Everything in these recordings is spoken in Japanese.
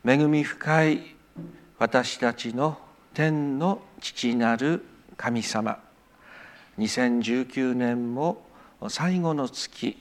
恵み深い私たちの天の父なる神様、2019年も最後の月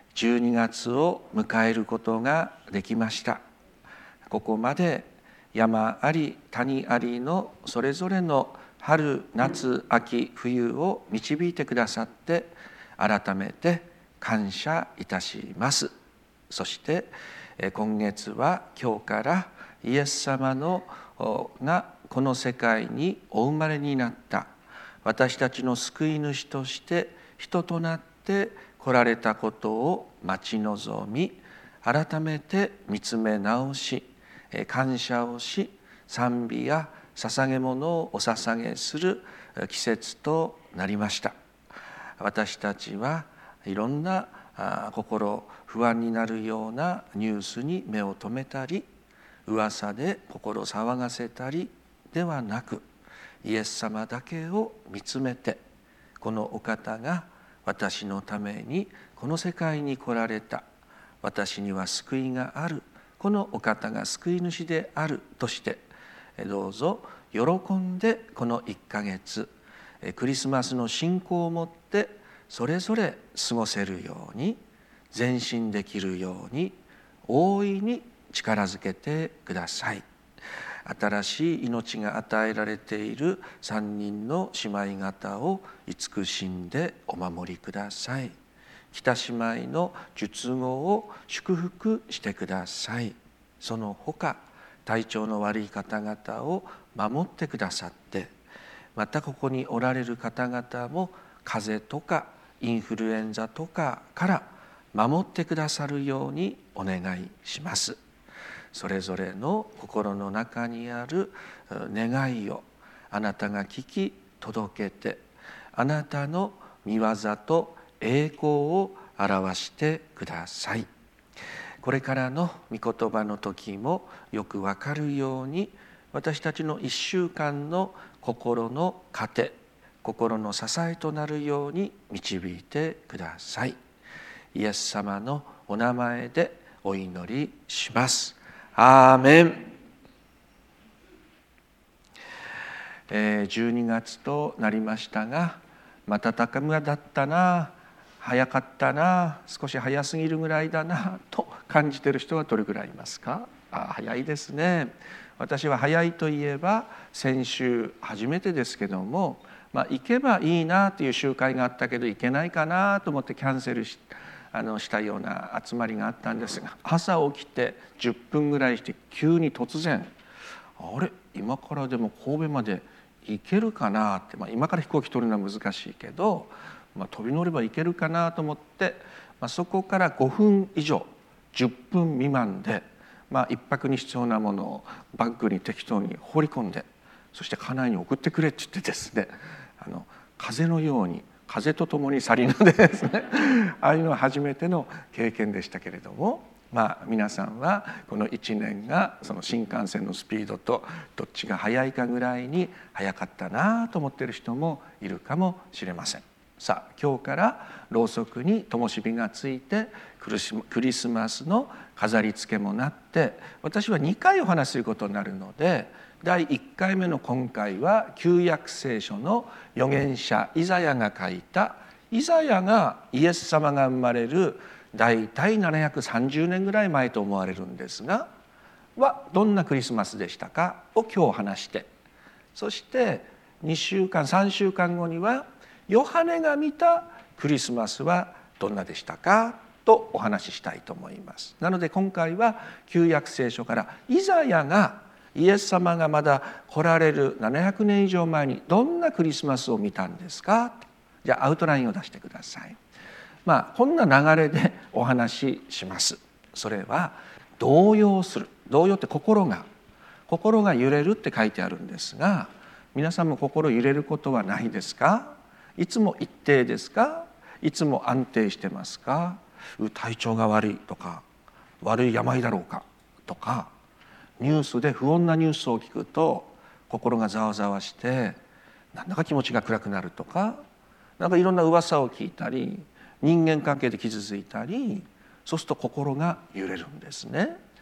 12月を迎えることができました。ここまで山あり谷ありのそれぞれの春夏秋冬を導いてくださって改めて感謝いたします。そして今月は今日からイエス様がこの世界にお生まれになった私たちの救い主として人となって来られたことを待ち望み、改めて見つめ直し、感謝をし、賛美や捧げ物をお捧げする季節となりました。私たちはいろんな心不安になるようなニュースに目を留めたり、噂で心騒がせたりではなく、イエス様だけを見つめて、このお方が私のためにこの世界に来られた、私には救いがある、このお方が救い主であるとして、どうぞ喜んでこの1ヶ月クリスマスの信仰をもってそれぞれ過ごせるように、前進できるように大いに力づけてください。新しい命が与えられている3人の姉妹方を慈しんでお守りください。北姉妹の術後を祝福してください。その他体調の悪い方々を守ってくださって、またここにおられる方々も風邪とかインフルエンザとかから守ってくださるようにお願いします。それぞれの心の中にある願いをあなたが聞き届けて、あなたの御業と栄光を表してください。これからの御言葉の時もよくわかるように、私たちの1週間の心の糧、心の支えとなるように導いてください。イエス様のお名前でお祈りします。アーメン。12月となりましたが、瞬く間だったな、早かったな、少し早すぎるぐらいだなと感じている人はどれぐらいいますか？早いですね。私は早いといえば先週初めてですけども、行けばいいなという集会があったけど行けないかなと思ってキャンセルしたような集まりがあったんですが、朝起きて10分ぐらいして急に突然、あれ今からでも神戸まで行けるかなって、今から飛行機取るのは難しいけど、飛び乗れば行けるかなと思って、そこから5分以上10分未満で、一泊に必要なものをバッグに適当に放り込んで、そして家内に送ってくれって言ってですね、風のように風とともに去りぬでですねああいうのは初めての経験でしたけれども、皆さんはこの1年がその新幹線のスピードとどっちが速いかぐらいに速かったなと思っている人もいるかもしれません。さあ今日からろうそくに灯火がついてクリスマスの飾り付けもなって、私は2回お話しすることになるので、第1回目の今回は旧約聖書の預言者イザヤが書いた、イザヤがイエス様が生まれる大体730年ぐらい前と思われるんですが、どんなクリスマスでしたかを今日話して、そして2週間3週間後にはヨハネが見たクリスマスはどんなでしたかとお話ししたいと思います。なので今回は旧約聖書からイザヤがイエス様がまだ来られる700年以上前にどんなクリスマスを見たんですか。じゃあアウトラインを出してください。こんな流れでお話しします。それは動揺する。動揺って心が揺れるって書いてあるんですが、皆さんも心揺れることはないですか？いつも一定ですか？いつも安定してますか？体調が悪いとか、悪い病だろうかとか、ニュースで不穏なニュースを聞くと心がざわざわしてなんだか気持ちが暗くなるとか、なんかいろんな噂を聞いたり、人間関係で傷ついたり、そうすると心が揺れるんですね。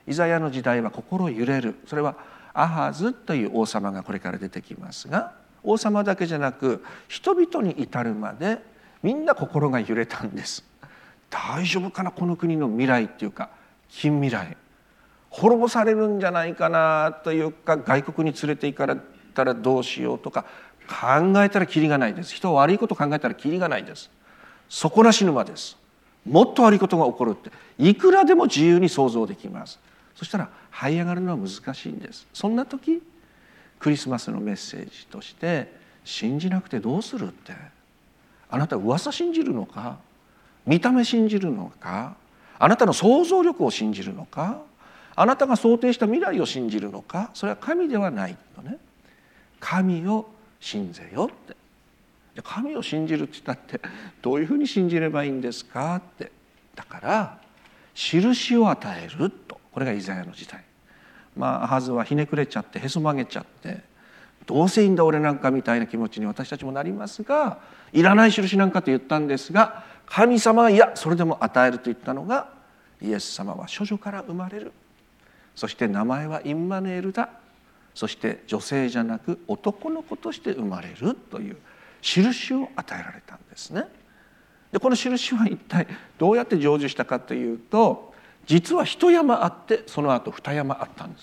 イザヤの時代は心揺れる。それはアハズという王様がこれから出てきますが、王様だけじゃなく人々に至るまでみんな心が揺れたんです。大丈夫かな、この国の未来っていうか近未来、滅ぼされるんじゃないかなというか、外国に連れて行かれたらどうしようとか考えたらキリがないです。人は悪いこと考えたらキリがないです。底なし沼です。もっと悪いことが起こるっていくらでも自由に想像できます。そしたら這い上がるのは難しいんです。そんな時クリスマスのメッセージとして、信じなくてどうするって、あなた噂信じるのか、見た目信じるのか、あなたの想像力を信じるのか、あなたが想定した未来を信じるのか、それは神ではないのね。神を信ぜよって。神を信じるって言ったってどういうふうに信じればいいんですかって。だから印を与えると、これがイザヤの時代。アハズはひねくれちゃってへそ曲げちゃって、どうせいいんだ俺なんかみたいな気持ちに私たちもなりますが、いらない印なんかと言ったんですが、神様はいやそれでも与えると言ったのが、イエス様は処女から生まれる、そして名前はインマヌエルだ、そして女性じゃなく男の子として生まれるという印を与えられたんですね。でこの印は一体どうやって成就したかというと、実は一山あってその後二山あったんです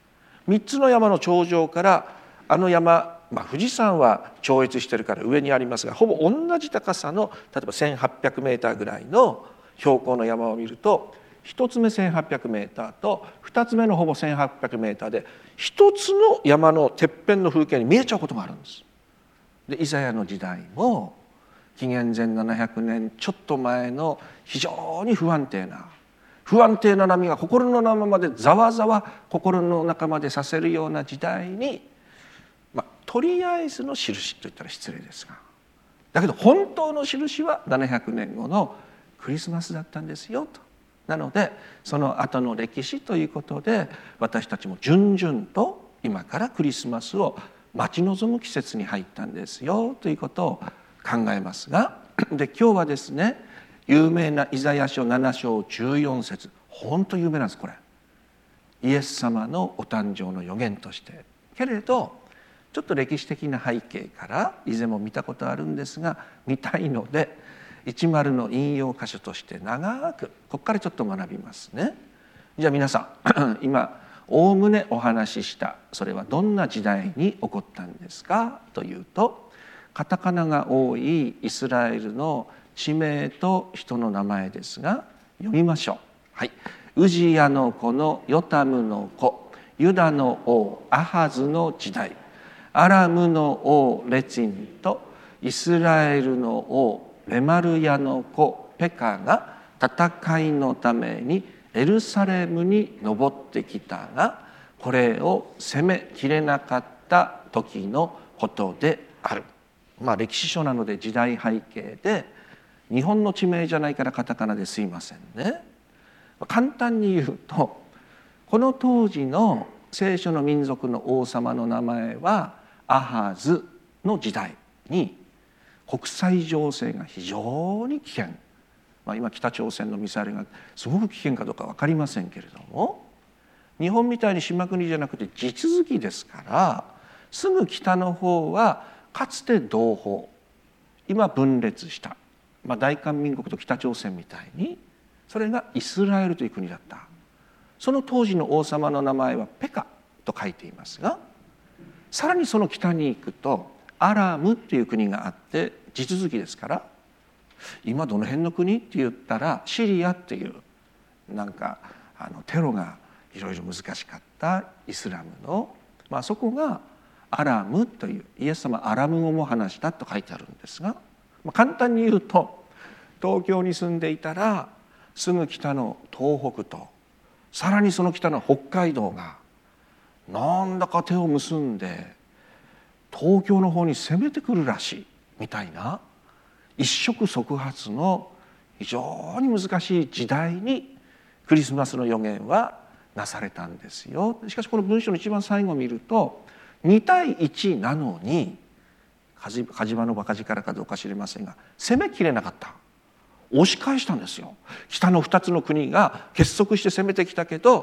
。3つの山の頂上からあの山、富士山は超越してるから上にありますが、ほぼ同じ高さの例えば1800メーターぐらいの標高の山を見ると、1つ目1800メーターと2つ目のほぼ1800メーターで1つの山のてっぺんの風景に見えちゃうことがあるんです。でイザヤの時代も紀元前700年ちょっと前の非常に不安定な波が心の中までざわざわ心の中までさせるような時代に、とりあえずの印といったら失礼ですが、だけど本当の印は700年後のクリスマスだったんですよと。なのでその後の歴史ということで、私たちも順々と今からクリスマスを待ち望む季節に入ったんですよということを考えますが、で今日はですね、有名なイザヤ書7章14節、本当有名なんですこれ。イエス様のお誕生の予言として、けれどちょっと歴史的な背景から以前も見たことあるんですが、見たいので10の引用箇所として長くここからちょっと学びますね。じゃあ皆さん今おおむねお話ししたそれはどんな時代に起こったんですかというと、カタカナが多いイスラエルの地名と人の名前ですが、読みましょう。はい、ウジヤの子のヨタムの子、ユダの王アハズの時代、アラムの王レツィンとイスラエルの王レマルヤの子ペカが戦いのためにエルサレムに登ってきたが、これを攻めきれなかった時のことである。歴史書なので時代背景で、日本の地名じゃないからカタカナですいませんね。簡単に言うと、この当時の聖書の民族の王様の名前はアハズの時代に国際情勢が非常に危険、今北朝鮮のミサイルがすごく危険かどうか分かりませんけれども、日本みたいに島国じゃなくて地続きですから、すぐ北の方はかつて同胞、今分裂した、大韓民国と北朝鮮みたいに、それがイスラエルという国だった。その当時の王様の名前はペカと書いていますが、さらにその北に行くとアラムっていう国があって地続きですから、今どの辺の国って言ったらシリアっていうテロがいろいろ難しかったイスラムの、そこがアラムという、イエス様アラム語も話したと書いてあるんですが、簡単に言うと、東京に住んでいたらすぐ北の東北とさらにその北の北海道がなんだか手を結んで東京の方に攻めてくるらしいみたいな、一触即発の非常に難しい時代にクリスマスの予言はなされたんですよ。しかしこの文章の一番最後を見ると、2対1なのに、火事場の馬鹿力かどうか知りませんが、攻めきれなかった。押し返したんですよ。北の2つの国が結束して攻めてきたけど、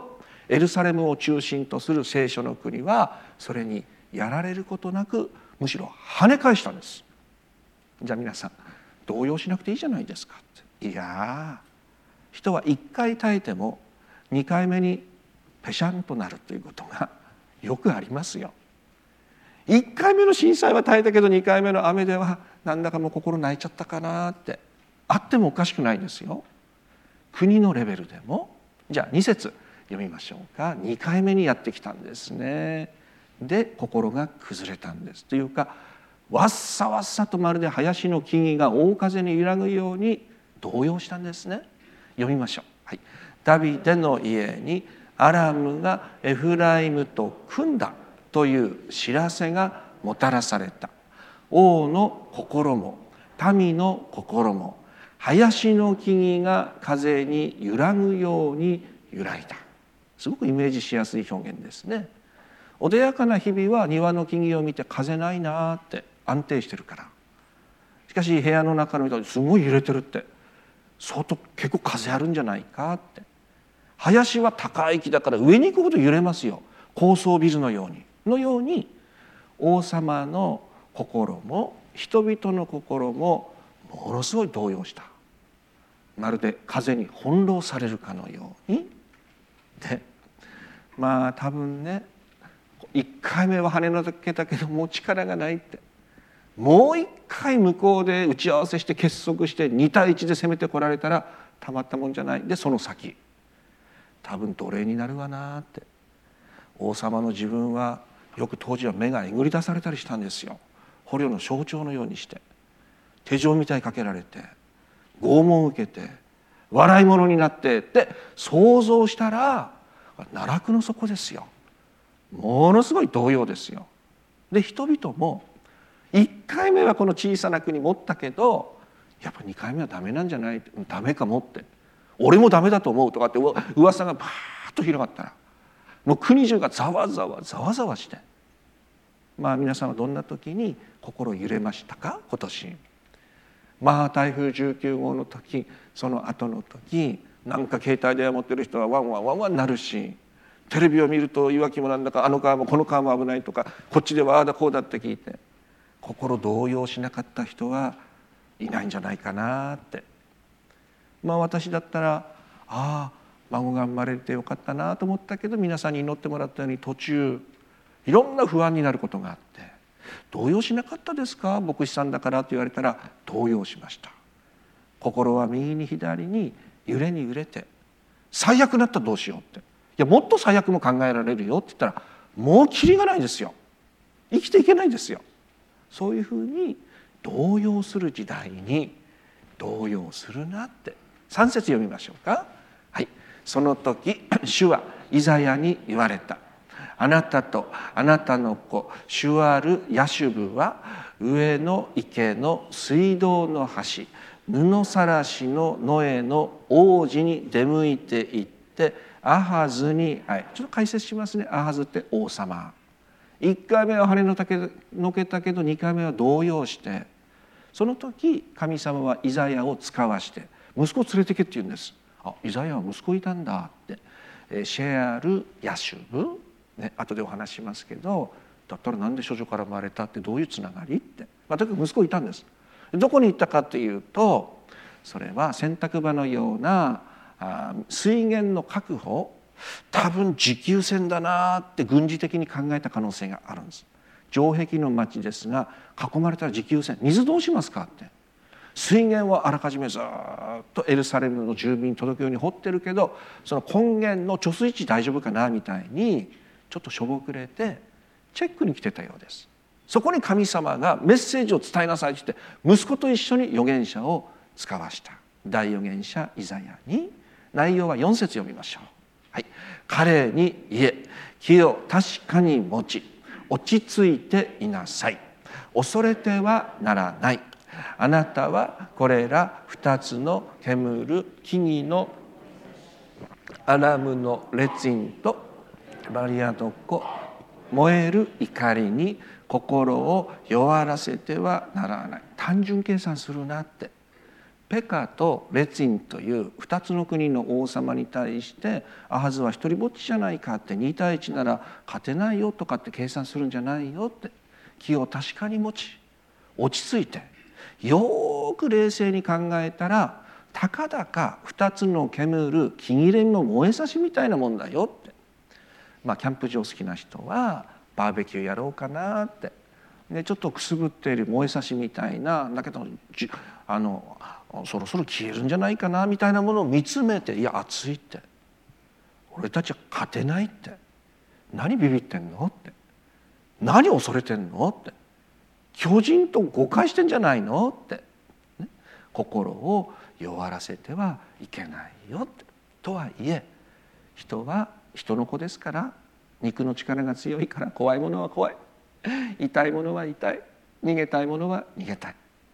エルサレムを中心とする聖書の国はそれにやられることなく、むしろ跳ね返したんです。じゃあ皆さん動揺しなくていいじゃないですかって。いや人は1回耐えても2回目にペシャンとなるということがよくありますよ。1回目の震災は耐えたけど2回目の雨ではなんだかもう心泣いちゃったかなってあってもおかしくないですよ。国のレベルでも。じゃあ2節読みましょうか。2回目にやってきたんですね。で心が崩れたんです。というかわっさわっさとまるで林の木々が大風に揺らぐように動揺したんですね。読みましょう。はい、ダビデの家にアラムがエフライムと組んだという知らせがもたらされた。王の心も民の心も林の木々が風に揺らぐように揺らいだ。すごくイメージしやすい表現ですね。穏やかな日々は庭の木々を見て風ないなって安定してるから。しかし部屋の中の人はすごい揺れてるって、相当結構風あるんじゃないかって。林は高い木だから上に行くほど揺れますよ。高層ビルのように王様の心も人々の心もものすごい動揺した。まるで風に翻弄されるかのように。でまあ多分ね1回目は跳ねのけたけどもう力がないって、もう1回向こうで打ち合わせして結束して2対1で攻めてこられたらたまったもんじゃない。でその先多分奴隷になるわなって。王様の自分はよく当時は目がえぐり出されたりしたんですよ。捕虜の象徴のようにして手錠みたいにかけられて拷問を受けて笑い者になってって想像したら奈落の底ですよ。ものすごい動揺ですよ。で人々も1回目はこの小さな国持ったけどやっぱ2回目はダメなんじゃない、ダメかもって、俺もダメだと思うとかって噂がバーッと広がったらもう国中がざわざわして、まあ皆さんはどんな時に心揺れましたか今年。まあ台風19号の時、その後の時なんか携帯電話持ってる人はワンワンなるし、テレビを見るといわきもなんだかあの川もこの川も危ないとかこっちではああだこうだって聞いて心動揺しなかった人はいないんじゃないかなって。まあ私だったら孫が生まれてよかったなと思ったけど、皆さんに祈ってもらったように途中いろんな不安になることがあって、動揺しなかったですか牧師さんだからと言われたら動揺しました。心は右に左に揺れに揺れて、最悪になったらどうしようって、いやもっと最悪も考えられるよって言ったらもうキリがないですよ。生きていけないですよ。そういうふうに動揺する時代に動揺するなって。3節読みましょうか。はい、その時主はイザヤに言われた。あなたとあなたの子シュアル・ヤシュブは上の池の水道の端、布さらしのノエの王子に出向いていってアハズに、ちょっと解説しますね。アハズって王様。1回目は跳ねのけたけど2回目は動揺して、その時神様はイザヤを使わして息子を連れてけって言うんです。イザヤは息子いたんだって。シェアル・ヤシュブ、後でお話しますけど、だったらなんで処女から生まれたってどういうつながりって、とにかく息子いたんです。どこに行ったかというと、それは洗濯場のような水源の確保、多分持久戦だなって軍事的に考えた可能性があるんです。城壁の町ですが囲まれたら持久戦、水どうしますかって。水源はあらかじめずっとエルサレムの住民に届くように掘ってるけど、その根源の貯水池大丈夫かなみたいにちょっとしょぼくれてチェックに来てたようです。そこに神様がメッセージを伝えなさいって言って息子と一緒に預言者を使わした。大預言者イザヤに。内容は4節読みましょう。はい、彼に言え、気を確かに持ち落ち着いていなさい。恐れてはならない。あなたはこれら2つの煙る木々のアラムのレツィンとバリアドコ、燃える怒りに心を弱らせてはならない。単純計算するなって。 ペカとレツィンという2つの国の王様に対してアハズは一人ぼっちじゃないかって、2対1なら勝てないよとかって計算するんじゃないよって、気を確かに持ち落ち着いてよく冷静に考えたら、たかだか2つの煙る木切れの燃えさしみたいなもんだよって。キャンプ場好きな人はバーベキューやろうかなって、でちょっとくすぶっている燃えさしみたいな、だけどそろそろ消えるんじゃないかなみたいなものを見つめて、いや熱いって、俺たちは勝てないって、何ビビってんのって、何恐れてんのって、巨人と誤解してんじゃないのって、ね、心を弱らせてはいけないよって。とはいえ人は人の子ですから、肉の力が強いから、怖いものは怖い、痛いものは痛い、逃げたいものは逃げたい。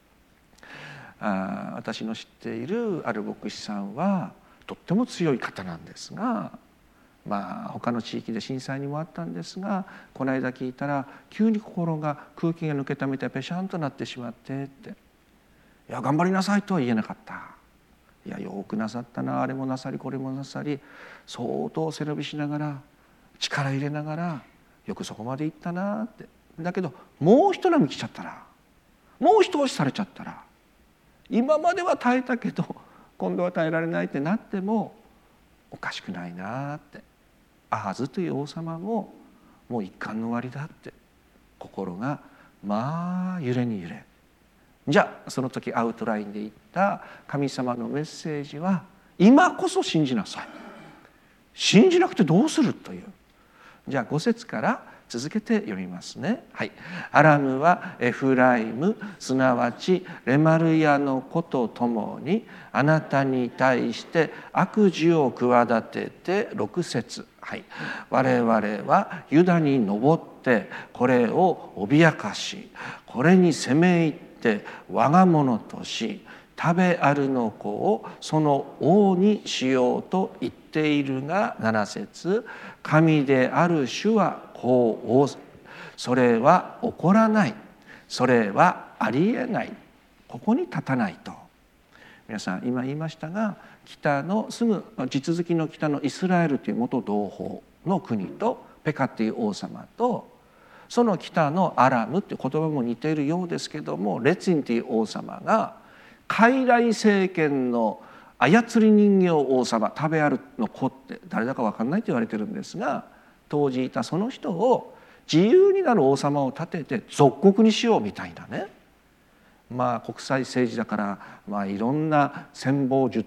私の知っているある牧師さんはとっても強い方なんですが、他の地域で震災にもあったんですが、この間聞いたら急に心が空気が抜けたみたいペシャンとなってしまってって、いや頑張りなさいとは言えなかった。いやよくなさったな、あれもなさりこれもなさり、相当背伸びしながら力入れながらよくそこまで行ったなって。だけどもう一波来ちゃったら、もう一押しされちゃったら、今までは耐えたけど今度は耐えられないってなってもおかしくないなって。アハズという王様ももう一巻の終わりだって、心が揺れに揺れ。じゃあその時アウトラインで言った神様のメッセージは、今こそ信じなさい、信じなくてどうするという。じゃあ5節から続けて読みますね。はい。アラムはエフライム、すなわちレマルヤの子とともにあなたに対して悪事を企てて。6節。はい。我々はユダに登ってこれを脅かし、これに攻め入って我が物とし、食べあるの子をその王にしようと言っているが。7節。神である主はこう仰せ、それは起こらない、それはありえない、ここに立たないと。皆さん今言いましたが、北のすぐ地続きの北のイスラエルという元同胞の国とペカという王様と、その北のアラムという言葉も似ているようですけども、レツィンという王様が傀儡政権の操り人形王様、食べあるの子って誰だか分かんないと言われてるんですが、当時いたその人を自由になる王様を立てて属国にしようみたいなね。国際政治だから、いろんな権謀術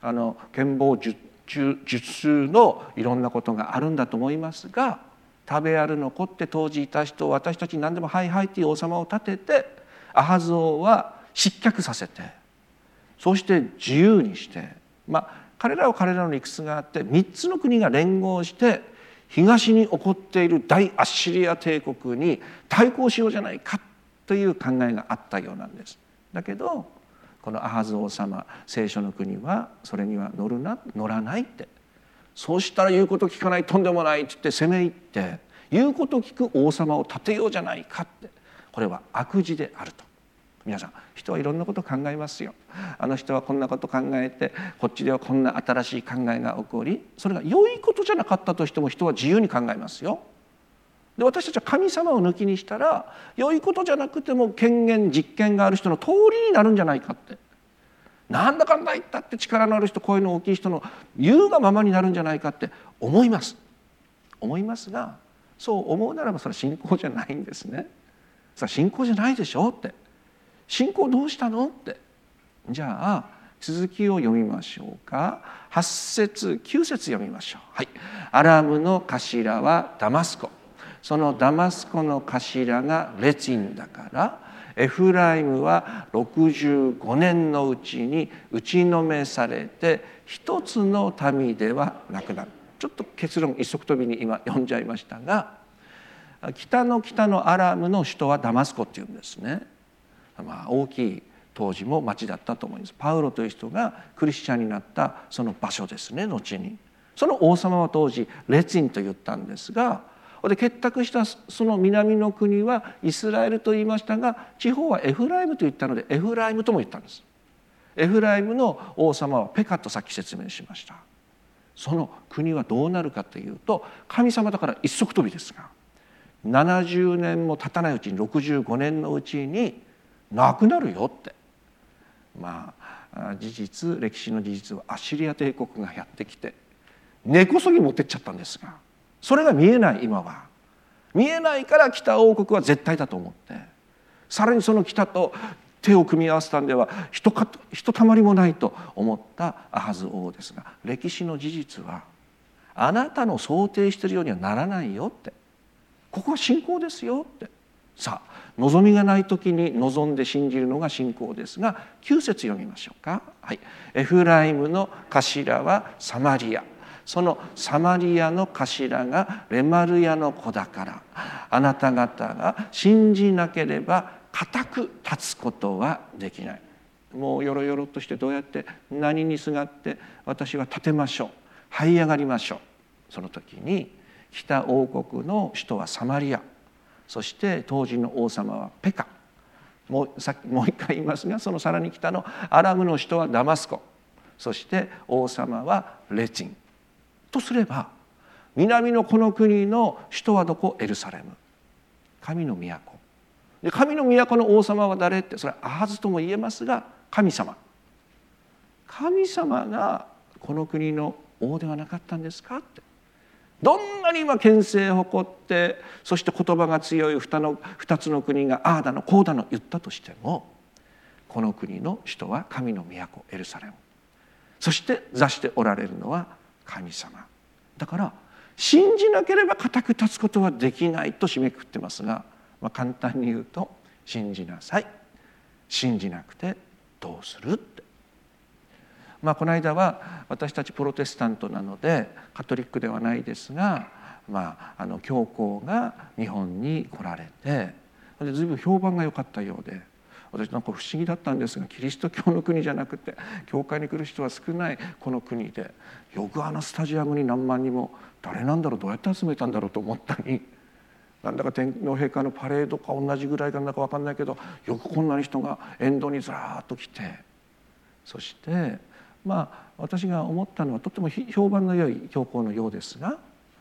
のいろんなことがあるんだと思いますが、食べあるの子って当時いた人を私たちに何でもはいはいっていう王様を立てて、アハズ王は失脚させて、そして自由にして、彼らは彼らの理屈があって3つの国が連合して東に起こっている大アッシリア帝国に対抗しようじゃないかという考えがあったようなんです。だけどこのアハズ王様、聖書の国はそれには乗らないって、そうしたら言うこと聞かない、とんでもないって言って攻め入って言うこと聞く王様を立てようじゃないかって、これは悪事であると。皆さん人はいろんなことを考えますよ。あの人はこんなこと考えて、こっちではこんな新しい考えが起こり、それが良いことじゃなかったとしても人は自由に考えますよ。で私たちは神様を抜きにしたら良いことじゃなくても権限実権がある人の通りになるんじゃないかって、なんだかんだ言ったって力のある人、声の大きい人の言うがままになるんじゃないかって思いますが、そう思うならばそれは信仰じゃないんですね。それは信仰じゃないでしょって、信仰どうしたのって。じゃあ続きを読みましょうか。8節9節読みましょう。はい。アラムの頭はダマスコ、そのダマスコの頭がレツィンだから、エフライムは65年のうちに打ちのめされて一つの民ではなくなる。ちょっと結論一足飛びに今読んじゃいましたが、北のアラムの首都はダマスコっていうんですね。大きい当時も町だったと思います。パウロという人がクリスチャンになったその場所ですね。後にその王様は当時レツィンと言ったんですが、で結託したその南の国はイスラエルと言いましたが、地方はエフライムと言ったのでエフライムとも言ったんです。 エフライムの王様はペカとさっき説明しました。その国はどうなるかというと、神様だから一足飛びですが、70年も経たないうちに、65年のうちになくなるよって、事実、歴史の事実はアッシリア帝国がやってきて根こそぎ持ってっちゃったんですが、それが見えない。今は見えないから、北王国は絶対だと思って、さらにその北と手を組み合わせたんではひとたまりもないと思ったアハズ王ですが、歴史の事実はあなたの想定しているようにはならないよって、ここは信仰ですよって。さあ、望みがない時に望んで信じるのが信仰ですが、9節読みましょうか。はい、エフライムの頭はサマリア、そのサマリアの頭がレマルヤの子だから、あなた方が信じなければ固く立つことはできない。もうよろよろとして、どうやって何にすがって私は立てましょう、這い上がりましょう。その時に北王国の首都はサマリア、そして当時の王様はペカ、もう一回言いますが、そのさらに北のアラムの首都はダマスコ、そして王様はレチンとすれば、南のこの国の首都はどこ？エルサレム、神の都で、神の都の王様は誰って、それはアハズとも言えますが、神様がこの国の王ではなかったんですかって。どんなに今権勢を誇って、そして言葉が強い2つの国がああだのこうだの言ったとしても、この国の首都は神の都エルサレム、そして座しておられるのは神様だから、信じなければ固く立つことはできないと締めくくってますが、簡単に言うと、信じなさい、信じなくてどうするって。この間は私たちプロテスタントなのでカトリックではないですが、教皇が日本に来られて、随分評判が良かったようで、私なんか不思議だったんですが、キリスト教の国じゃなくて教会に来る人は少ないこの国で、よくスタジアムに何万人も、誰なんだろう、どうやって集めたんだろうと思ったり、なんだか天皇陛下のパレードか同じぐらいかなんだか分かんないけど、よくこんなに人が沿道にずらーっと来て、そして私が思ったのは、とても評判の良い教皇のようですが、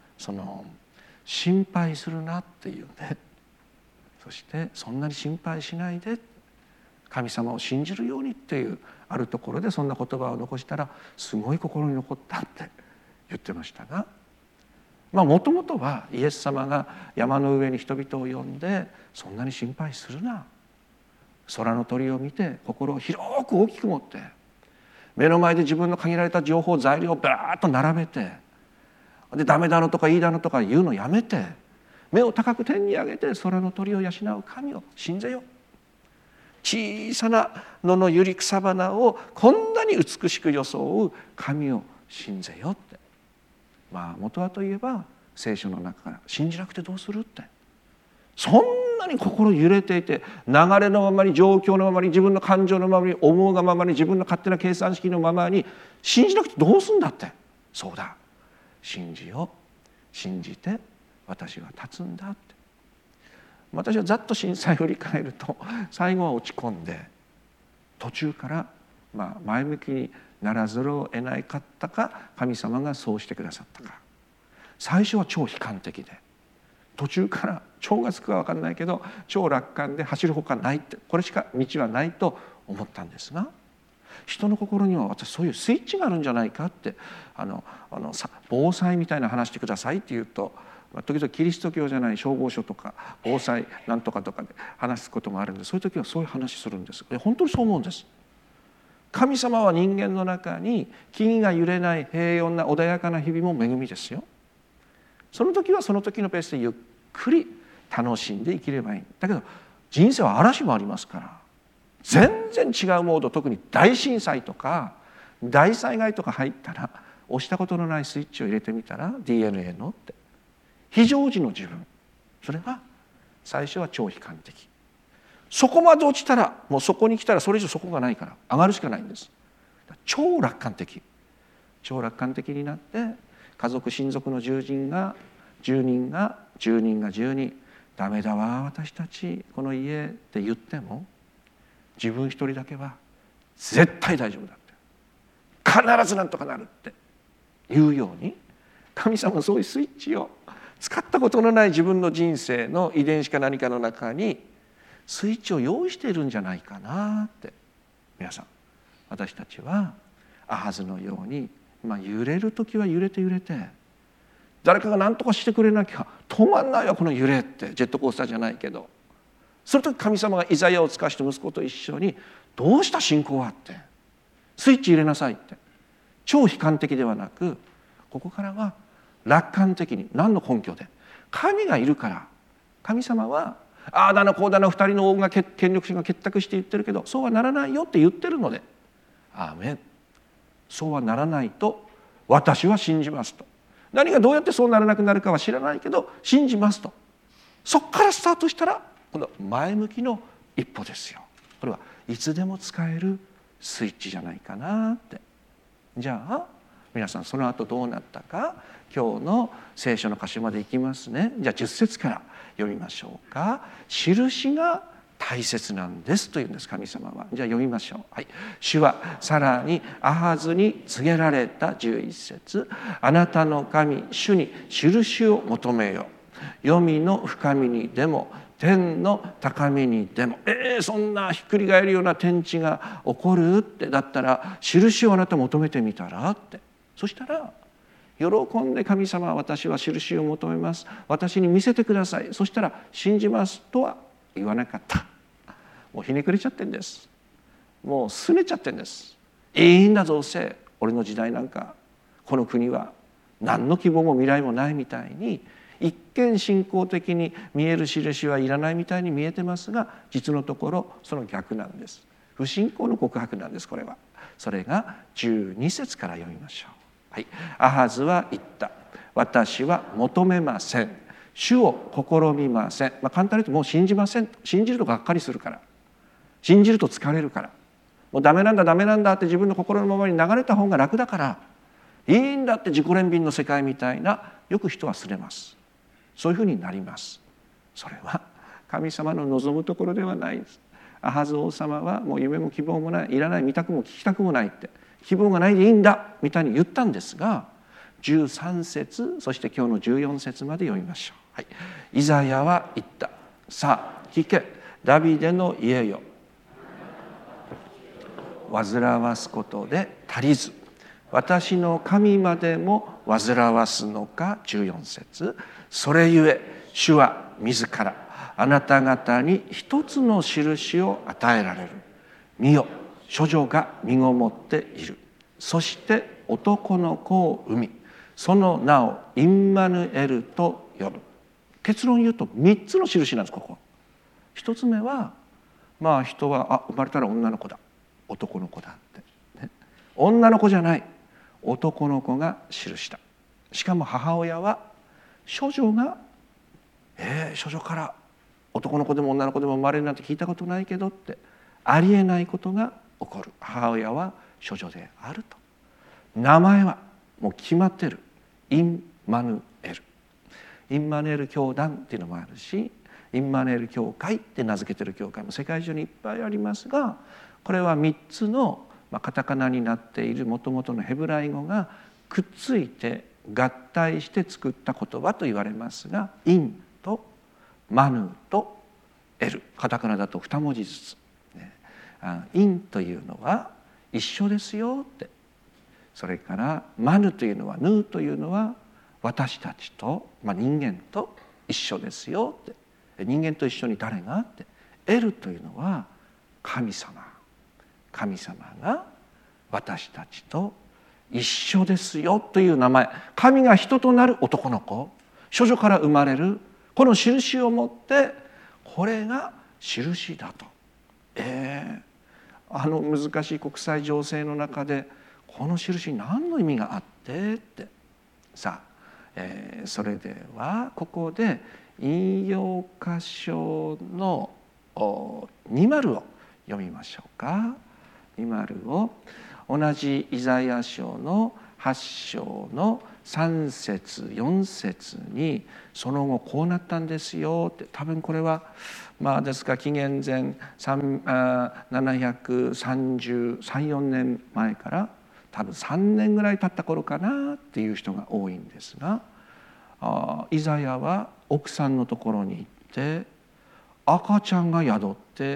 心配するなっていうね、そしてそんなに心配しないで、神様を信じるようにっていう、あるところでそんな言葉を残したらすごい心に残ったって言ってましたが、もともとはイエス様が山の上に人々を呼んで、そんなに心配するな、空の鳥を見て心を広く大きく持って、目の前で自分の限られた情報材料をバーッと並べて、でダメだのとかいいだのとか言うのやめて、目を高く天に上げて空の鳥を養う神を信ぜよ。小さな野の百合草花をこんなに美しく装う神を信ぜよって。元はといえば聖書の中から信じなくてどうするって、そんなに心揺れていて、流れのままに、状況のままに、自分の感情のままに、思うがままに、自分の勝手な計算式のままに信じなくてどうすんだって。そうだ、信じよう、信じて私は立つんだって。私はざっと震災を振り返ると、最後は落ち込んで、途中から前向きにならざるを得ないかったか、神様がそうしてくださったか。最初は超悲観的で、途中から超がつくか分かんないけど超楽観で、走るほかないって、これしか道はないと思ったんですが、人の心には私そういうスイッチがあるんじゃないかって、防災みたいな話してくださいって言うと、時々キリスト教じゃない消防署とか防災なんとかとかで話すこともあるんで、そういう時はそういう話するんです。本当にそう思うんです。神様は人間の中に木々が揺れない平穏な穏やかな日々も恵みですよ。その時はその時のペースでゆっくり楽しんで生きればいい。だけど人生は嵐もありますから、全然違うモード、特に大震災とか大災害とか入ったら、押したことのないスイッチを入れてみたら DNA のって非常時の自分、それが最初は超悲観的、そこまで落ちたらもうそこに来たらそれ以上そこがないから上がるしかないんです。超楽観的になって、家族親族の10人が10人ダメだわ私たちこの家って言っても、自分一人だけは絶対大丈夫だって必ずなんとかなるっていうように、神様はそういうスイッチを使ったことのない自分の人生の遺伝子か何かの中にスイッチを用意しているんじゃないかなって。皆さん、私たちはアハズのように、揺れる時は揺れて揺れて、誰かが何とかしてくれなきゃ止まんないよこの揺れって、ジェットコースターじゃないけど、その時神様がイザヤを使わして息子と一緒に「どうした信仰は?」って「スイッチ入れなさい」って、超悲観的ではなく、ここからは楽観的に、何の根拠で、神がいるから。神様はああだのこうだの2人の王が権力者が結託して言ってるけど、そうはならないよって言ってるので、アーメン、そうはならないと私は信じますと。何がどうやってそうならなくなるかは知らないけど信じますと。そこからスタートしたらこの前向きの一歩ですよ。これはいつでも使えるスイッチじゃないかなって。じゃあ皆さん、その後どうなったか、今日の聖書の箇所までいきますね。じゃあ10節から読みましょうか。印が大切なんですというんです、神様は。じゃあ読みましょう。はい、主はさらにアハズに告げられた11節、あなたの神主に印を求めよ。黄泉の深みにでも天の高みにでも。そんなひっくり返るような天地が起こるって、だったら印をあなた求めてみたらって。そしたら喜んで神様は、私は印を求めます、私に見せてください、そしたら信じますとは言わなかった。もうひねくれちゃってんです。もう拗ねちゃってんです。いいんだどうせ俺の時代なんか、この国は何の希望も未来もないみたいに、一見信仰的に見える印はいらないみたいに見えてますが、実のところその逆なんです。不信仰の告白なんです。これはそれが12節から読みましょう。はい、アハズは言った。私は求めません、主を試みません。簡単に言うともう信じません。信じるとがっかりするから、信じると疲れるから、もうダメなんだダメなんだって自分の心のままに流れた方が楽だから、いいんだって自己憐憫の世界みたいな、よく人はすれます。そういうふうになります。それは神様の望むところではないです。アハズ王様はもう夢も希望もない、いらない、見たくも聞きたくもないって、希望がないでいいんだみたいに言ったんですが、13節そして今日の14節まで読みましょう。はい、イザヤは言った。さあ聞け、ダビデの家よ、煩わすことで足りず、私の神までも煩わすのか。14節、それゆえ主は自らあなた方に一つの印を与えられる。見よ、処女が身ごもっている。そして男の子を産み、その名をインマヌエルと呼ぶ。結論言うと3つの印なんです。ここ1つ目は、人は生まれたら女の子だ、男の子だって、ね、女の子じゃない、男の子が印だ。しかも母親は処女が、処女から男の子でも女の子でも生まれるなんて聞いたことないけどって、ありえないことが起こる。母親は処女であると。名前はもう決まってる。インマヌエル。インマヌエル教団っていうのもあるし、インマヌエル教会って名付けてる教会も世界中にいっぱいありますが、これは3つのカタカナになっているもともとのヘブライ語がくっついて合体して作った言葉と言われますが、インとマヌとエル、カタカナだと2文字ずつ、インというのは一緒ですよって、それからマヌというのは、ヌーというのは私たちと、人間と一緒ですよって、人間と一緒に誰がって、エルというのは神様、神様が私たちと一緒ですよという名前。神が人となる男の子、処女から生まれる、この印を持って、これが印だと。難しい国際情勢の中でこの印に何の意味があってって、さあ、それではここで引用箇所の20を読みましょうか。20を同じイザヤ書の8章の 3節4節にその後こうなったんですよって、多分これはですから紀元前733-4年前から多分3年ぐらい経った頃かなっていう人が多いんですが、イザヤは奥さんのところに行って赤ちゃんが宿って、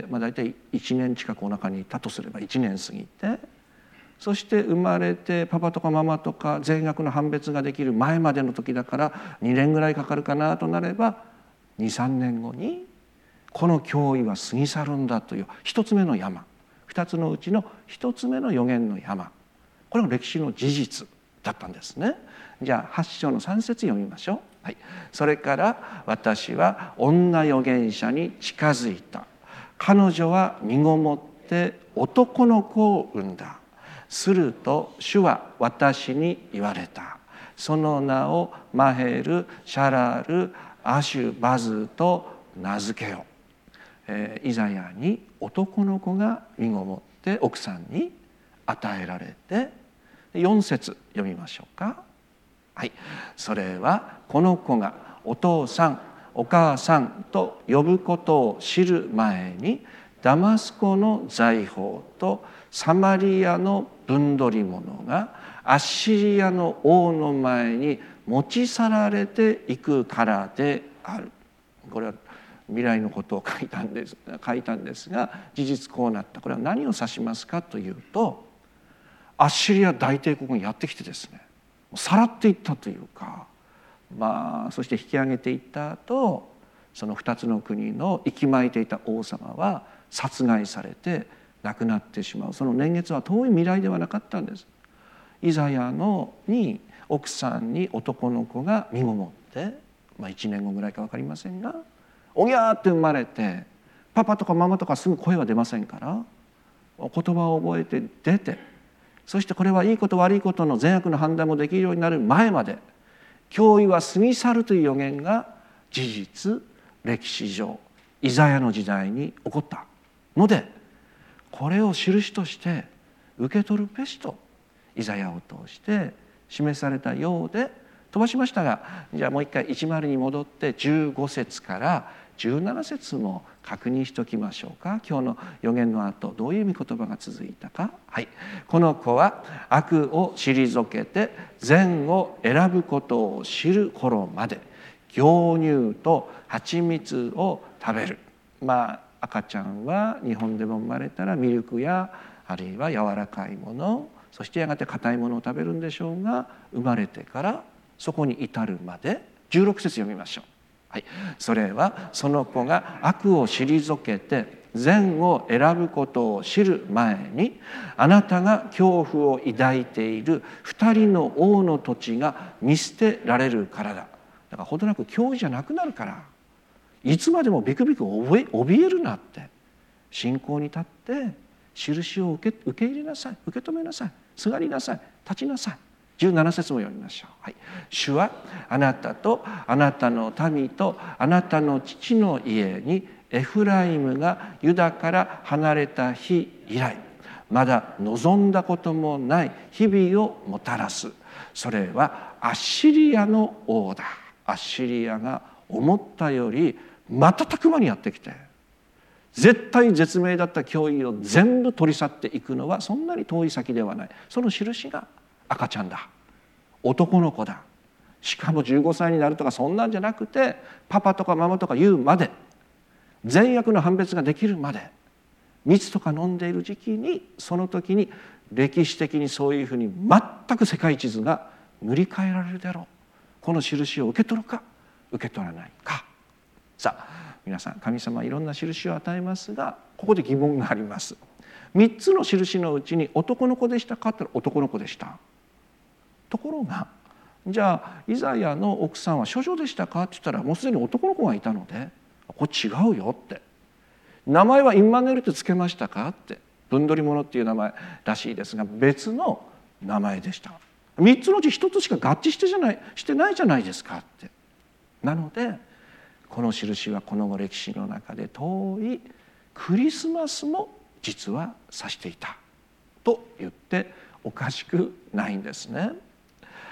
大体1年近くお腹にいたとすれば1年過ぎて、そして生まれてパパとかママとか善悪の判別ができる前までの時だから2年ぐらいかかるかなとなれば 2,3 年後にこの脅威は過ぎ去るんだという一つ目の山、二つのうちの一つ目の預言の山、これが歴史の事実だったんですね。じゃあ8章の3節読みましょう。はい、それから私は女預言者に近づいた。彼女は身ごもって男の子を産んだ。すると主は私に言われた。その名をマヘル・シャラル・アシュバズと名付けよ。イザヤに男の子が身ごもって奥さんに与えられて、4節読みましょうか。はい、それはこの子がお父さんお母さんと呼ぶことを知る前に、ダマスコの財宝とサマリアの分取り物がアッシリアの王の前に持ち去られていくからである。これは未来のことを書いたんですが、事実こうなった。これは何を指しますかというと、アッシリア大帝国にやってきてですね、さらっていったというか、そして引き上げていった後、その2つの国の息巻いていた王様は殺害されて亡くなってしまう。その年月は遠い未来ではなかったんです。イザヤに奥さんに男の子が身ごもって、1年後ぐらいか分かりませんが、おぎゃーって生まれて、パパとかママとかすぐ声は出ませんから、言葉を覚えて出て、そしてこれはいいこと悪いことの善悪の判断もできるようになる前まで、脅威は過ぎ去るという予言が事実歴史上イザヤの時代に起こったので、これを印として受け取るべしとイザヤを通して示されたようで、飛ばしましたが、じゃあもう一回10に戻って15節から17節も確認しておきましょうか。今日の預言の後どういう御言葉が続いたか。はい、この子は悪を退けて善を選ぶことを知る頃まで牛乳と蜂蜜を食べる。赤ちゃんは日本でも生まれたらミルクやあるいは柔らかいもの、そしてやがて硬いものを食べるんでしょうが、生まれてからそこに至るまで16節読みましょう。はい、それはその子が悪を退けて善を選ぶことを知る前に、あなたが恐怖を抱いている2人の王の土地が見捨てられるからだ。だからほどなく脅威じゃなくなるから、いつまでもビクビク怯えるなって、信仰に立って印を受け入れなさい、受け止めなさい、すがりなさい、立ちなさい。17節も読みましょう。はい、主はあなたとあなたの民とあなたの父の家にエフライムがユダから離れた日以来、まだ望んだこともない日々をもたらす。それはアッシリアの王だ。アッシリアが思ったより瞬く間にやってきて、絶対絶命だった脅威を全部取り去っていくのはそんなに遠い先ではない。その印が赤ちゃんだ、男の子だ。しかも15歳になるとかそんなんじゃなくて、パパとかママとか言うまで、善悪の判別ができるまで、蜜とか飲んでいる時期に、その時に歴史的にそういうふうに全く世界地図が塗り替えられるだろう。この印を受け取るか受け取らないか。さあ皆さん、神様はいろんな印を与えますが、ここで疑問があります。3つの印のうちに男の子でしたかって言ったら男の子でした。ところが、じゃあイザヤの奥さんは処女でしたかって言ったら、もうすでに男の子がいたので、これ違うよって。名前はインマヌエルってつけましたかって、分取り物っていう名前らしいですが、別の名前でした。3つのうち1つしか合致してないじゃないですかって。なのでこの印はこの後歴史の中で遠いクリスマスも実は指していたと言っておかしくないんですね。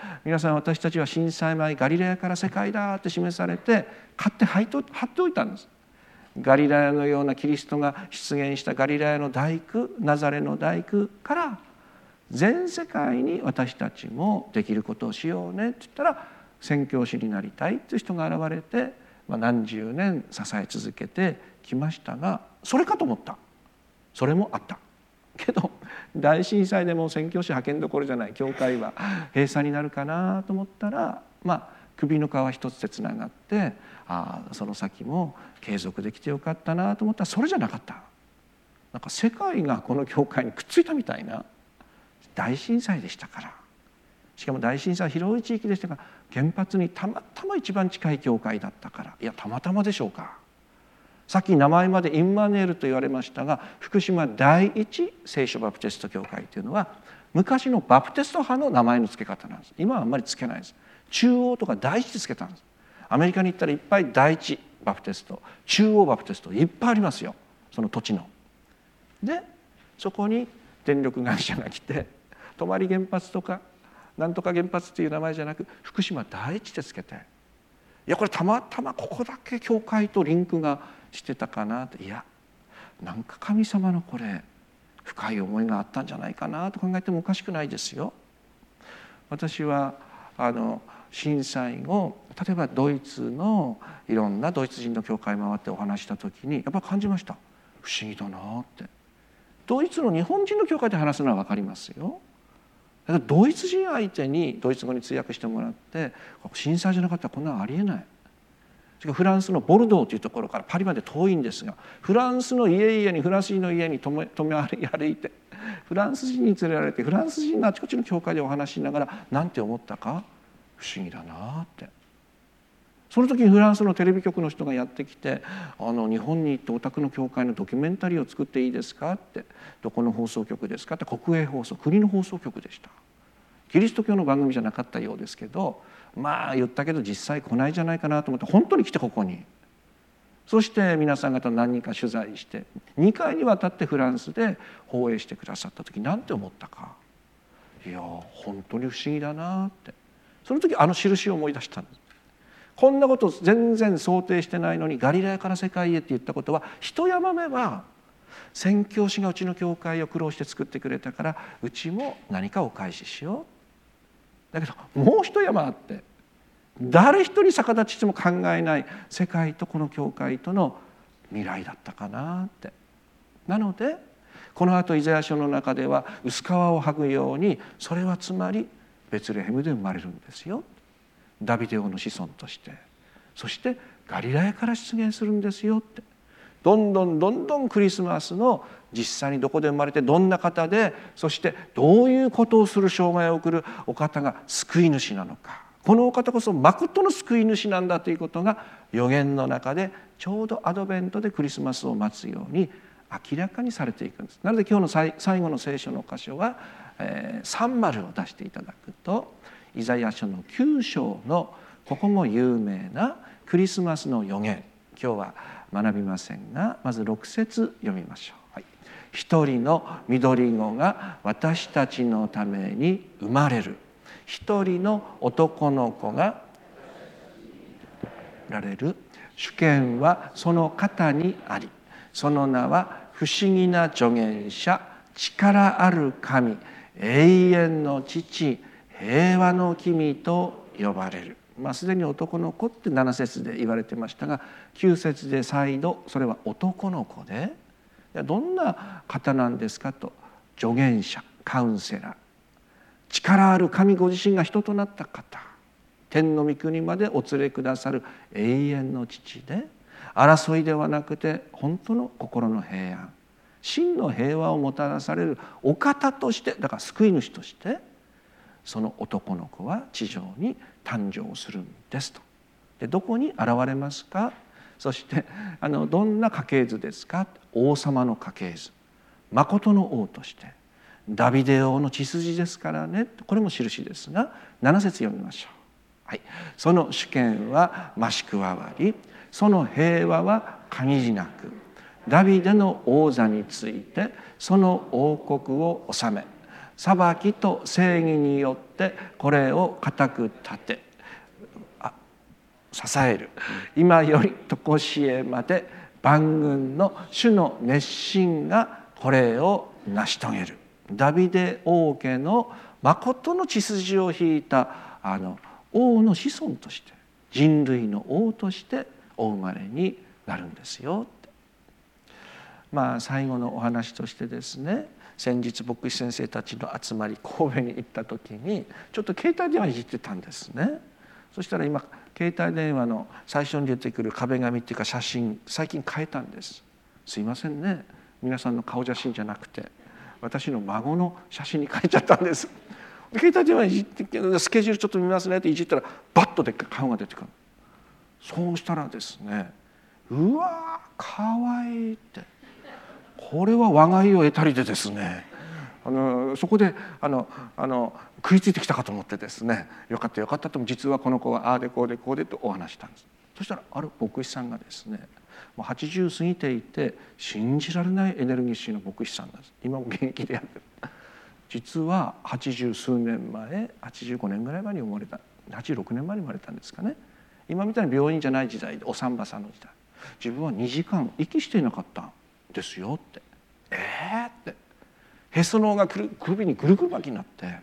皆さん、私たちは震災前ガリラヤから世界だって示されて買って貼っておいたんです。ガリラヤのようなキリストが出現したガリラヤの大工、ナザレの大工から全世界に私たちもできることをしようねって言ったら、宣教師になりたいという人が現れて、何十年支え続けてきましたが、それかと思った。それもあったけど、大震災でも宣教師派遣どころじゃない、教会は閉鎖になるかなと思ったら、首の皮一つでつながって、その先も継続できてよかったなと思ったら、それじゃなかった。なんか世界がこの教会にくっついたみたいな大震災でしたから。しかも大震災は広い地域でしたが、原発にたまたま一番近い教会だったから。いや、たまたまでしょうか。さっき名前までインマヌエルと言われましたが、福島第一聖書バプテスト教会というのは昔のバプテスト派の名前の付け方なんです。今はあんまり付けないです。中央とか第一で付けたんです。アメリカに行ったらいっぱい第一バプテスト、中央バプテストいっぱいありますよ、その土地の。でそこに電力会社が来て、泊原発とかなんとか原発っていう名前じゃなく福島第一で付けて、いやこれたまたまここだけ教会とリンクがしてたかなって、いやなんか神様のこれ深い思いがあったんじゃないかなと考えてもおかしくないですよ。私は震災後、例えばドイツのいろんなドイツ人の教会回ってお話した時にやっぱり感じました。不思議だなって。ドイツの日本人の教会で話すのは分かりますよ。だからドイツ人相手にドイツ語に通訳してもらって、震災じゃなかったらこんなのありえない。フランスのボルドーというところからパリまで遠いんですが、フランスの家にフランス人の家に泊め歩いて、フランス人に連れられて、フランス人のあちこちの教会でお話ししながらなんて思ったか、不思議だなって。その時にフランスのテレビ局の人がやってきて、日本に行ってお宅の教会のドキュメンタリーを作っていいですかって、どこの放送局ですかって、国営放送、国の放送局でした。キリスト教の番組じゃなかったようですけど、言ったけど実際来ないじゃないかなと思って、本当に来てここに、そして皆さん方何人か取材して2回にわたってフランスで放映してくださった時、なんて思ったか。いや本当に不思議だなって。その時印を思い出したんです。こんなこと全然想定してないのに、ガリラヤから世界へって言ったことは、一山目は宣教師がうちの教会を苦労して作ってくれたから、うちも何かお返ししよう。だけどもう一山あって、誰一人逆立ちしても考えない世界とこの教会との未来だったかなって。なのでこの後イザヤ書の中では、薄皮を剥ぐように、それはつまりベツレヘムで生まれるんですよ。ダビデ王の子孫として、そしてガリラヤから出現するんですよって。どんどんクリスマスの実際にどこで生まれて、どんな方で、そしてどういうことをする生涯を送るお方が救い主なのか、このお方こそ誠の救い主なんだということが預言の中でちょうどアドベントでクリスマスを待つように明らかにされていくんです。なので今日の最後の聖書の箇所は30を出していただくと、イザヤ書の9章のここも有名なクリスマスの預言、今日は学びませんが、まず6節読みましょう。一人の緑子が私たちのために生まれる。一人の男の子がられる。主権はその肩にあり、その名は不思議な助言者、力ある神、永遠の父、平和の君と呼ばれる。すでに男の子って7節で言われてましたが、9節で再度それは男の子で、どんな方なんですかと、助言者、カウンセラー、力ある神ご自身が人となった方、天の御国までお連れくださる永遠の父で、争いではなくて本当の心の平安、真の平和をもたらされるお方として、だから救い主としてその男の子は地上に誕生するんですと。でどこに現れますか。そしてどんな家系図ですか。王様の家系図、誠の王としてダビデ王の血筋ですからね。これも印ですが、7節読みましょう。その主権は増し加わり、その平和は限りなく、ダビデの王座についてその王国を治め、 裁きと正義によってこれを固く立て支える。今より常しえまで万軍の主の熱心がこれを成し遂げる。ダビデ王家の誠の血筋を引いた王の子孫として、人類の王としてお生まれになるんですよって。最後のお話としてですね、先日牧師先生たちの集まり神戸に行った時にちょっと携帯電話いじってたんですね。そしたら今携帯電話の最初に出てくる壁紙っていうか写真、最近変えたんです。すいませんね、皆さんの顔写真じゃなくて私の孫の写真に変えちゃったんです。携帯電話いじってスケジュールちょっと見ますねっていじったらバッとでっかい顔が出てくる。そうしたらですね、うわーかわいいって、これは我が家を得たりでですね、そこで食いついてきたかと思ってですね、よかったよかったと、実はこの子はああでこうでこうでとお話したんです。そしたらある牧師さんがですね、もう80過ぎていて信じられないエネルギッシュな牧師さんなんです。今も現役でやってる。実は80数年前、85年ぐらい前に生まれた、86年前に生まれたんですかね。今みたいな病院じゃない時代で、お産婆さんの時代、自分は2時間息していなかったんですよって。ってへその緒が首にぐるぐる巻きになって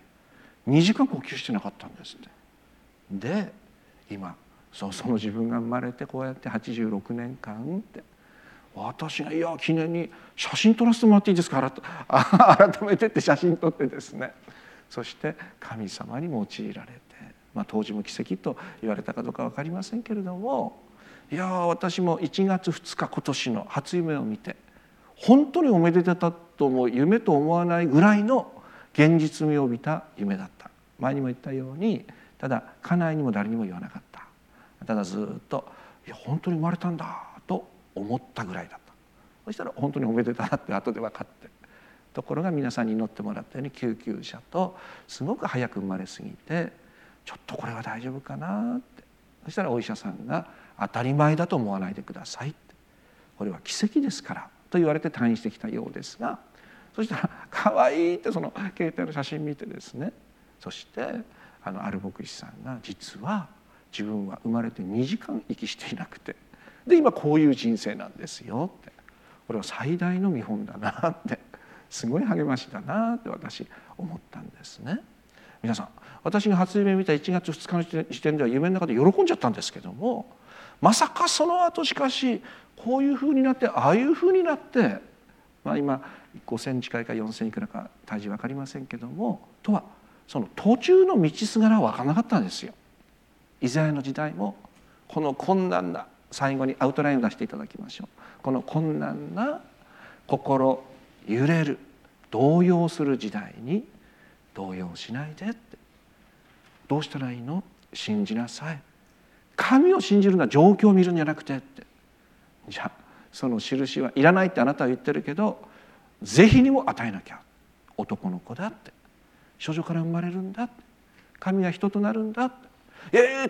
2時間呼吸してなかったんですって。で今その自分が生まれてこうやって86年間って私が記念に写真撮らせてもらっていいですか、改めてって写真撮ってですね、そして神様に用いられて、当時も奇跡と言われたかどうか分かりませんけれども、私も1月2日今年の初夢を見て本当におめでたと思う、夢と思わないぐらいの現実味を帯びた夢だった。前にも言ったように、ただ家内にも誰にも言わなかった。ただずっと本当に生まれたんだと思ったぐらいだった。そしたら本当におめでたなって後で分かって、ところが皆さんに祈ってもらったように救急車とすごく早く生まれすぎて、ちょっとこれは大丈夫かなって。そしたらお医者さんが当たり前だと思わないでくださいって、これは奇跡ですからと言われて退院してきたようですが、そしたら可愛いってその携帯の写真見てですね、そしてある牧師さんが実は自分は生まれて2時間息していなくて、で今こういう人生なんですよって、これは最大の見本だなって、すごい励ましだなって私思ったんですね。皆さん、私が初夢見た1月2日の時点では夢の中で喜んじゃったんですけども、まさかその後しかしこういうふうになって、ああいうふうになって、今5センチ近いか4センチいくらか体重分かりませんけども、とはその途中の道すがらは分からなかったんですよ。イザヤの時代もこの困難な、最後にアウトラインを出していただきましょう。この困難な心揺れる動揺する時代に動揺しないでって、どうしたらいいの？信じなさい。神を信じるのは状況を見るんじゃなくてって、じゃあその印はいらないってあなたは言ってるけど、是非にも与えなきゃ。男の子だって、処女から生まれるんだって、神が人となるんだって、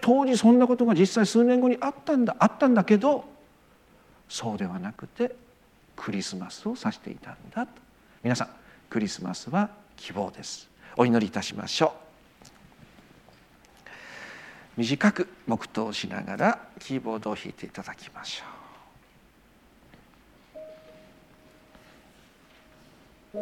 当時そんなことが実際数年後にあったんだけど、そうではなくてクリスマスを指していたんだと。皆さん、クリスマスは希望です。お祈りいたしましょう。短く黙祷しながらキーボードを弾いていただきましょう。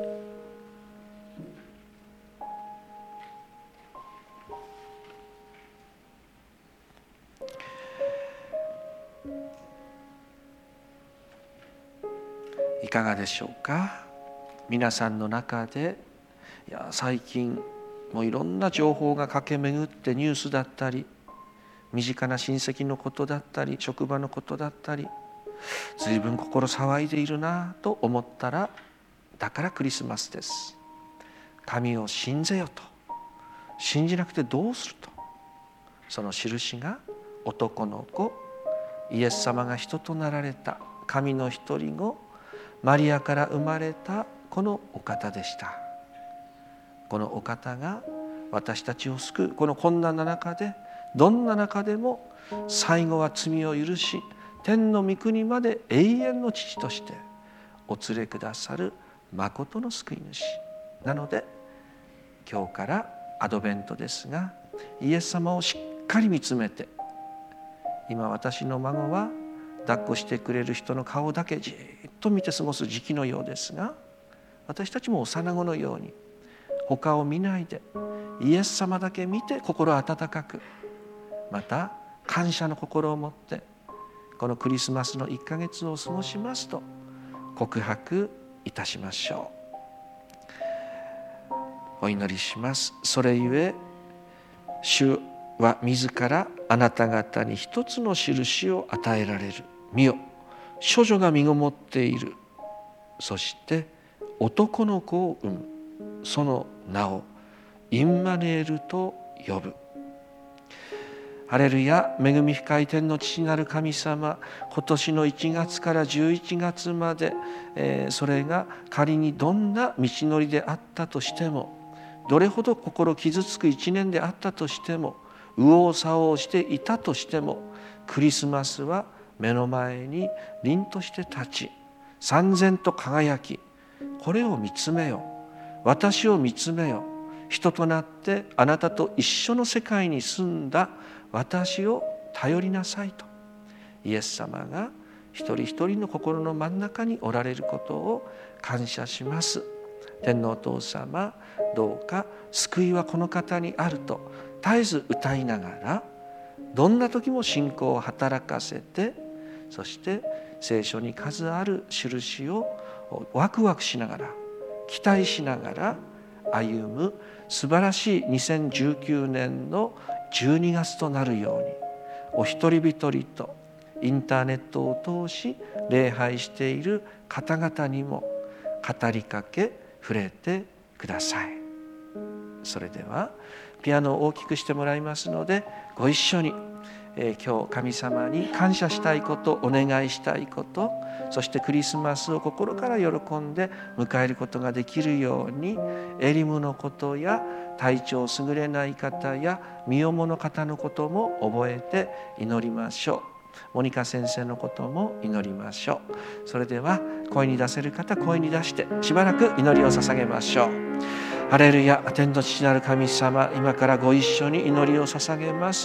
いかがでしょうか。皆さんの中で、最近もういろんな情報が駆け巡って、ニュースだったり身近な親戚のことだったり職場のことだったり、随分心騒いでいるなと思ったら、だからクリスマスです。神を信ぜよと。信じなくてどうすると。その印が男の子イエス様が人となられた神の一人子マリアから生まれたこのお方でした。このお方が私たちを救う。この困難な中で、どんな中でも最後は罪を許し、天の御国まで永遠の父としてお連れくださる誠の救い主なので、 今日からアドベントですが、イエス様をしっかり見つめて、今私の孫は抱っこしてくれる人の顔だけじっと見て過ごす時期のようですが、私たちも幼子のように他を見ないでイエス様だけ見て心温かく、また感謝の心を持ってこのクリスマスの1ヶ月を過ごしますと告白いたしましょう。お祈りします。それゆえ主は自らあなた方に一つの印を与えられる。見よ、処女が身ごもっている。そして男の子を産む。その名をインマヌエルと呼ぶ。ハレルヤ。恵み深い天の父なる神様、今年の1月から11月まで、それが仮にどんな道のりであったとしても、どれほど心傷つく1年であったとしても、右往左往していたとしても、クリスマスは目の前に凛として立ち、燦然と輝き、これを見つめよ。私を見つめよ。人となってあなたと一緒の世界に住んだ私を頼りなさいと、イエス様が一人一人の心の真ん中におられることを感謝します。天のお父様、どうか救いはこの方にあると絶えず歌いながら、どんな時も信仰を働かせて、そして聖書に数ある印をワクワクしながら、期待しながら歩む素晴らしい2019年の12月となるように、お一人一人とインターネットを通し礼拝している方々にも語りかけ触れてください。それではピアノを大きくしてもらいますので、ご一緒に今日神様に感謝したいこと、お願いしたいこと、そしてクリスマスを心から喜んで迎えることができるように、エリムのことや体調優れない方や身重の方のことも覚えて祈りましょう。モニカ先生のことも祈りましょう。それでは声に出せる方、声に出してしばらく祈りを捧げましょう。ハレルヤ。天の父なる神様、今からご一緒に祈りを捧げます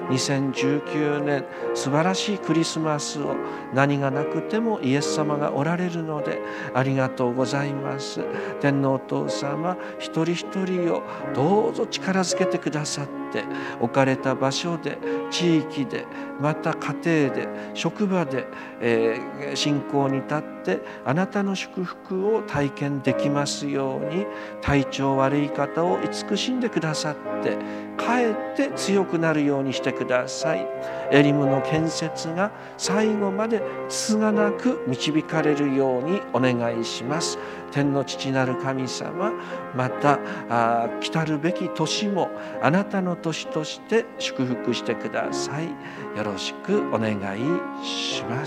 。2019年素晴らしいクリスマスを、何がなくてもイエス様がおられるのでありがとうございます。天のお父様、一人一人をどうぞ力づけてくださって、置かれた場所で、地域で、また家庭で、職場で、信仰に立ってあなたの祝福を体験できますように、体調悪い方を慈しんでくださって、かえって強くなるようにしてください。エリムの建設が最後までつがなく導かれるようにお願いします。天の父なる神様、また来たるべき年もあなたの年として祝福してください。よろしくお願いします。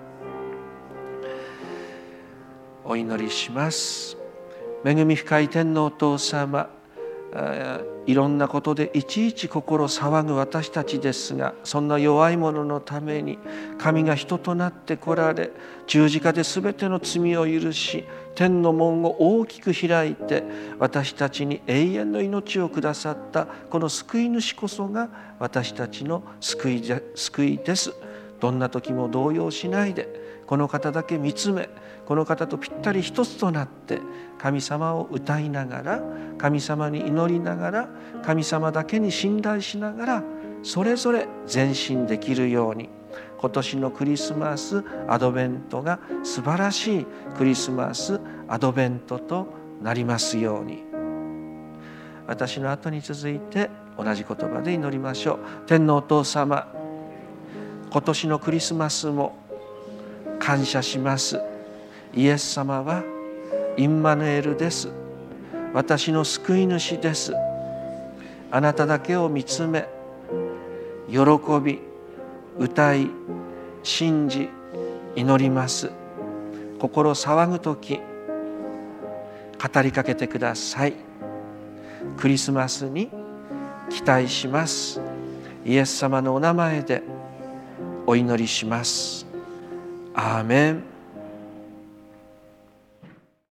お祈りします。恵み深い天のお父様、いろんなことでいちいち心騒ぐ私たちですが、そんな弱い者のために神が人となって来られ、十字架で全ての罪を許し、天の門を大きく開いて私たちに永遠の命をくださったこの救い主こそが私たちの救いです。どんな時も動揺しないで、この方だけ見つめ、この方とぴったり一つとなって神様を歌いながら、神様に祈りながら、神様だけに信頼しながら、それぞれ前進できるように、今年のクリスマスアドベントが素晴らしいクリスマスアドベントとなりますように。私の後に続いて同じ言葉で祈りましょう。天のお父様、今年のクリスマスも感謝します。イエス様はインマヌエルです。私の救い主です。あなただけを見つめ、喜び、歌い、信じ、祈ります。心騒ぐとき、語りかけてください。クリスマスに期待します。イエス様のお名前でお祈りします。アーメン。